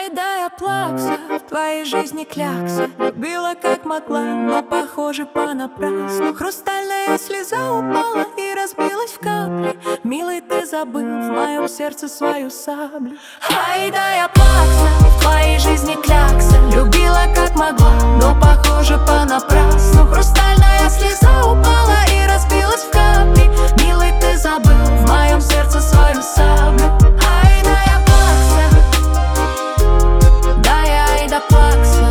Ай да я плакса, в твоей жизни клякса. Любила как могла, но похоже понапрасну. Хрустальная слеза упала и разбилась в капли. Милый, ты забыл в моем сердце свою саблю. Ай да я плакса, в твоей жизни клякса. Любила как могла, но похоже понапрасну. Хрустальная слеза упала и разбилась в капли. Милый, ты забыл в моем сердце свою саблю. Ай да я плакса, да я ай да плакса.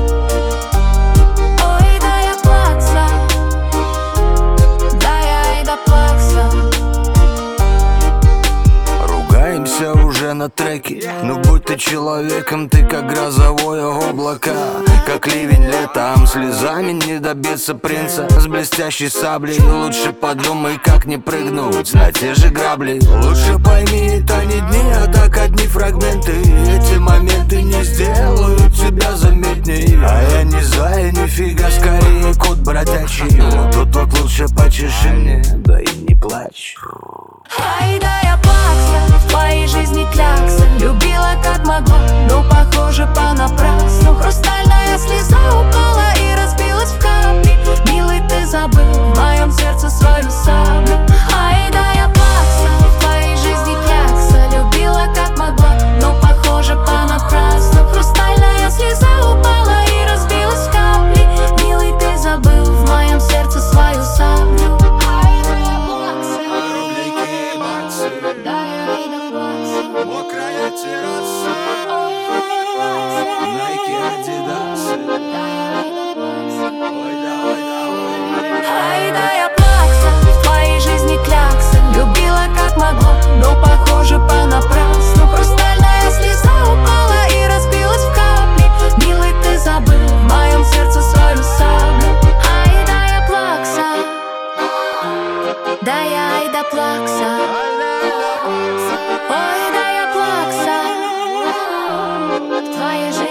Ой, да я плакса, да я ай да плакса. Ругаемся уже на треке, но будь ты человеком, ты как грозовое облако. Как ливень летом, слезами не добиться принца с блестящей саблей. Лучше подумай, как не прыгнуть на те же грабли. Лучше пойми, это не дни, а так одни фрагменты. Эти моменты не сделают тебя заметней. А я не злая, нифига, скорее кот бродячий. Вот лучше почеши мне, да и не плачь. Ай да я плакса, в твоей жизни клякса. Любила как могла, но похоже понапрасну. Хрустальная слеза упала и разбилась в капли. Милый, ты забыл в моем сердце свою саблю. Ай да я плакса, в твоей жизни клякса. Любила как могла, но похоже понапрасну. Хрустальная слеза упала и разбилась в капли. Милый, ты забыл в моем сердце свою саблю. Мокрая терраса, Найки, Адидасы. Ай да я плакса, в твоей жизни клякса. Любила как могла, но похоже понапрасну. Хрустальная слеза упала и разбилась в капли. Милый, ты забыл в моем сердце свою саблю. Ай да я плакса, да я ай да плакса. Ой, да я плакса, в твоей жизни.